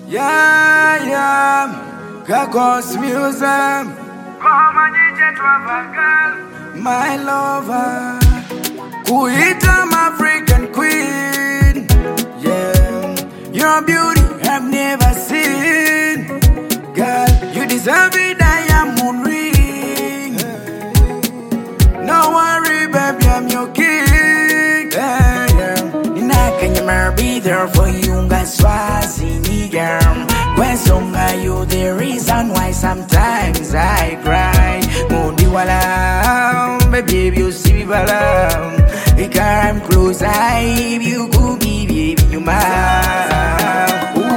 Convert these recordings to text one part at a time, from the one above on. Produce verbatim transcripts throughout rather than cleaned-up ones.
Yeah, yeah, Gagos Museum. Come on, you to a girl, my lover. Kuita, my African queen. Yeah, your beauty I've never seen. Girl, you deserve a diamond ring. No worry, baby, I'm your king. Yeah, yeah. Can you be there for you? Swazi nigga, when song are you the reason why sometimes I cry? Mundi wala, baby you see me bala. If I'm close, I you could be baby you mine.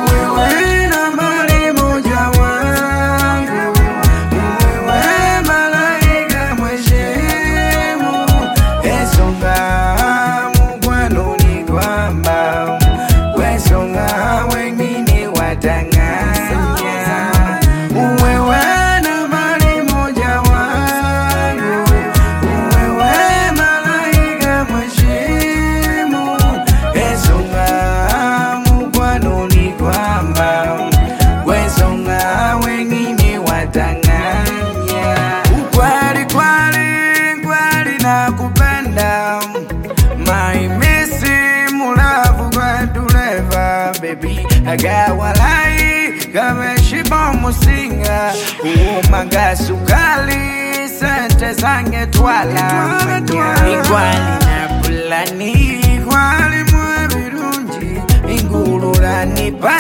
Baby, I got one lie, kama shiba musinga, uomanga sukali, sente zange twala, ikwali na pulani, ikwali mwe birunji, ingulula nipa